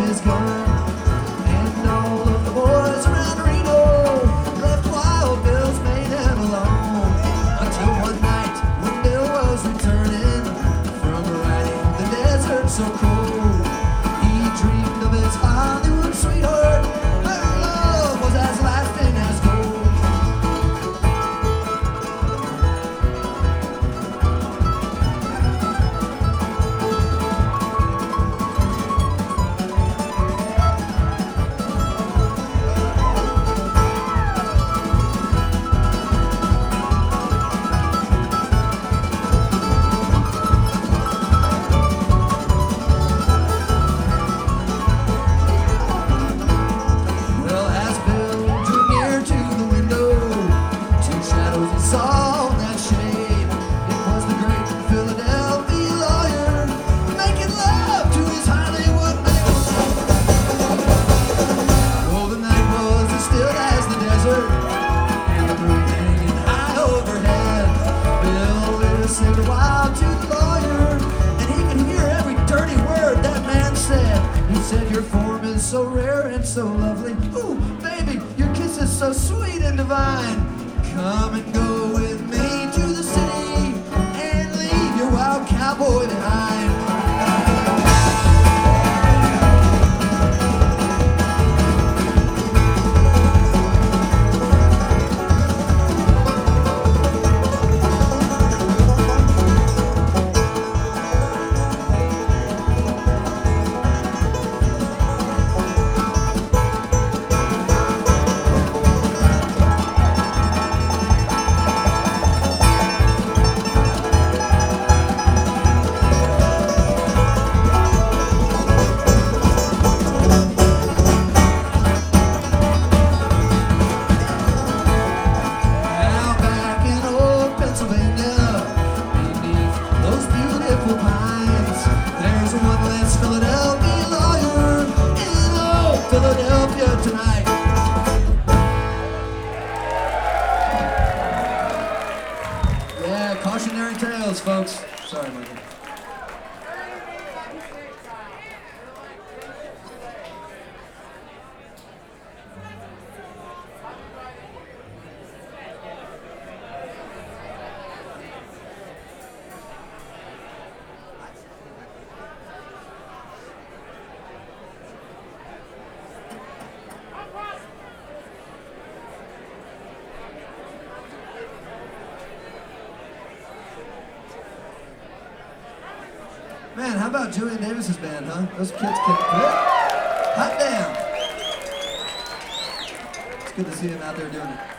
his gun. And all of the boys around Reno left Wild Bill's maiden alone. Until one night when Bill was returning from riding the desert so cold, he dreamed of his Hollywood sweetheart. Her love was as lasting as gold. Saw that shade. It was the great Philadelphia lawyer making love to his Hollywood maid. Oh, the night was as still as the desert, and the moon hanging high overhead. Bill listened a while to the lawyer, and he could hear every dirty word that man said. He said, "Your form is so rare and so lovely. Ooh, baby, your kiss is so sweet and divine. Come and go with me to the city and leave your wild cowboy behind." Philadelphia lawyer in old Philadelphia tonight. Yeah, cautionary tales, folks. Sorry, Michael. Man, how about Julian Davis's band, huh? Those kids kick it. Hot damn! It's good to see them out there doing it.